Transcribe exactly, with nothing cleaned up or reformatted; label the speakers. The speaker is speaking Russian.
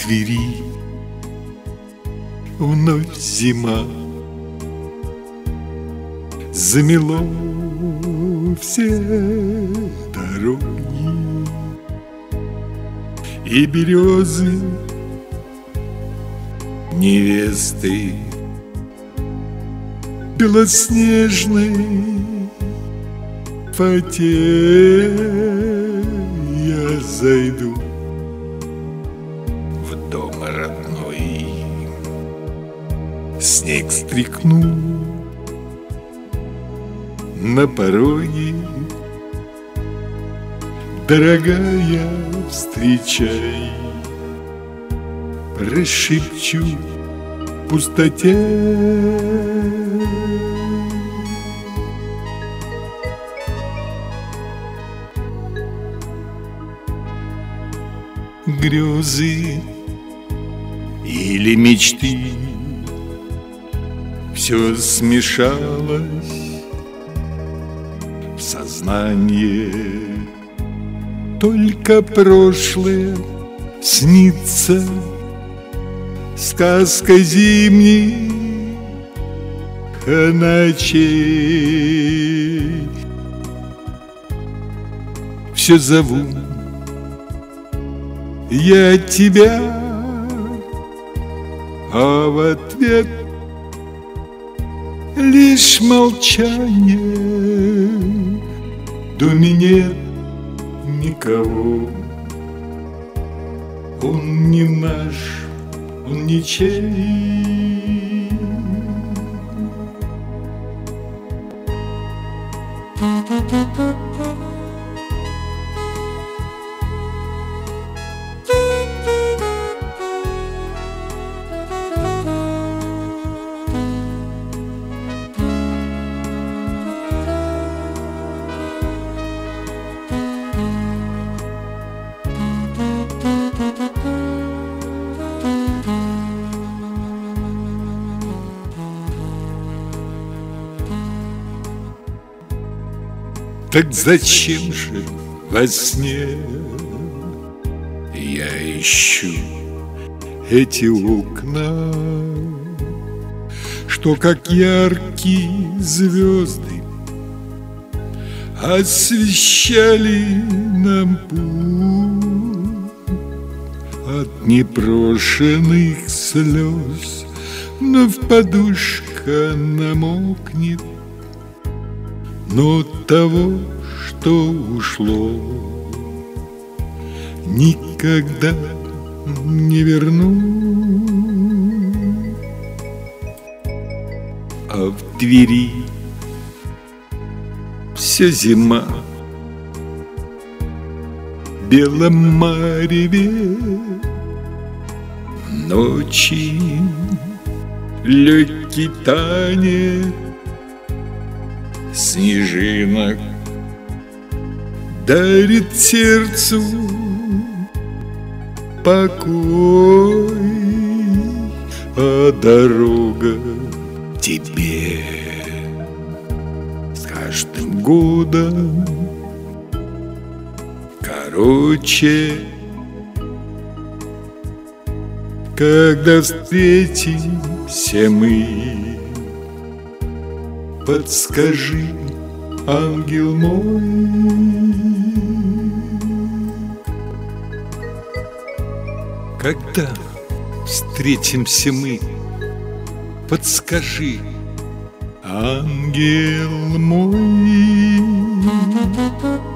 Speaker 1: Твери вновь зима, замело все дороги, и березы невесты белоснежной фате я зайду в дом родной, снег стряхну на пороге. Дорогая, встречай, прошепчу в пустоте. Грезы или мечты, все смешалось в сознании. Только прошлое снится, сказка зимних ночей. Все зову я тебя, а в ответ лишь молчание. В доме нет никого, он не наш, он ничей. Так зачем же во сне я ищу эти окна, что как яркие звезды освещали нам путь от непрошенных слез, вновь подушка намокнет, но того, что ушло, никогда не верну. А в Твери вся зима, в белом мареве ночи легкий танец снежинок дарит сердцу покой, а дорога тебе с каждым годом короче. Когда встретимся мы, подскажи, ангел мой. Когда встретимся мы, подскажи, ангел мой.